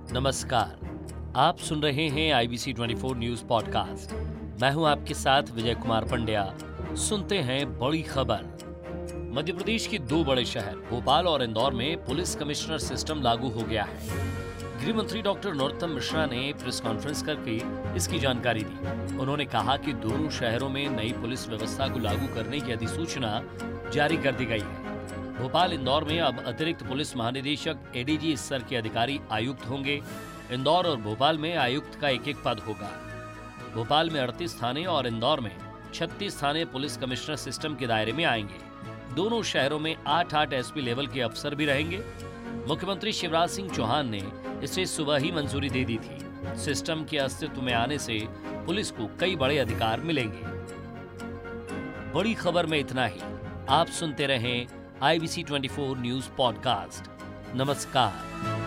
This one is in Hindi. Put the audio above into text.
नमस्कार, आप सुन रहे हैं आईबीसी 24 न्यूज पॉडकास्ट। मैं हूं आपके साथ विजय कुमार पंड्या। सुनते हैं बड़ी खबर। मध्य प्रदेश के दो बड़े शहर भोपाल और इंदौर में पुलिस कमिश्नर सिस्टम लागू हो गया है। गृह मंत्री डॉक्टर नरोत्तम मिश्रा ने प्रेस कॉन्फ्रेंस करके इसकी जानकारी दी। उन्होंने कहा कि दोनों शहरों में नई पुलिस व्यवस्था को लागू करने की अधिसूचना जारी कर दी गई है। भोपाल इंदौर में अब अतिरिक्त पुलिस महानिदेशक एडीजी स्तर के अधिकारी आयुक्त होंगे। इंदौर और भोपाल में आयुक्त का एक पद होगा। भोपाल में 38 थाने और इंदौर में 36 थाने पुलिस कमिश्नर सिस्टम के दायरे में आएंगे। दोनों शहरों में 8-8 एसपी लेवल के अफसर भी रहेंगे। मुख्यमंत्री शिवराज सिंह चौहान ने इसे सुबह ही मंजूरी दे दी थी। सिस्टम के अस्तित्व में आने से पुलिस को कई बड़े अधिकार मिलेंगे। बड़ी खबर में इतना ही। आप सुनते रहें आईबीसी 24 न्यूज पॉडकास्ट। नमस्कार।